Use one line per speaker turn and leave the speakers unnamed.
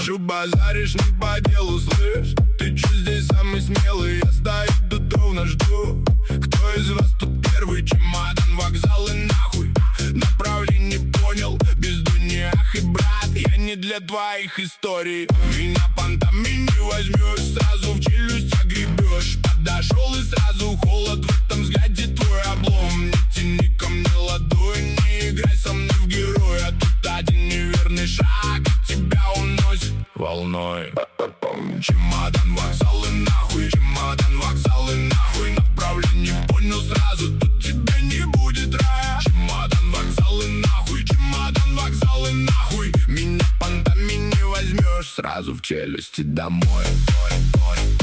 Вижу, базаришь не по делу, слышь. Ты чё здесь самый смелый? Я стою тут ровно жду. Кто из вас тут первый? Чемодан, вокзал и нахуй. Направление понял, без ах и брат. Я не для твоих историй. Меня понтами не возьмешь, сразу в челюсть огребешь. Подошел и сразу холод в этом взгляде твой облом. Не тяни ко мне ладонь, не играй со мной в героя. Тут один неверный шаг, и тебя уносит волной. Чемодан, вокзал и нахуй. Чемодан, вокзал и нахуй. Направление понял сразу, тут тебя не будет рая. Чемодан, вокзал и нахуй. Чемодан, вокзал и нахуй. Меня понтами не возьмешь, сразу в челюсти домой.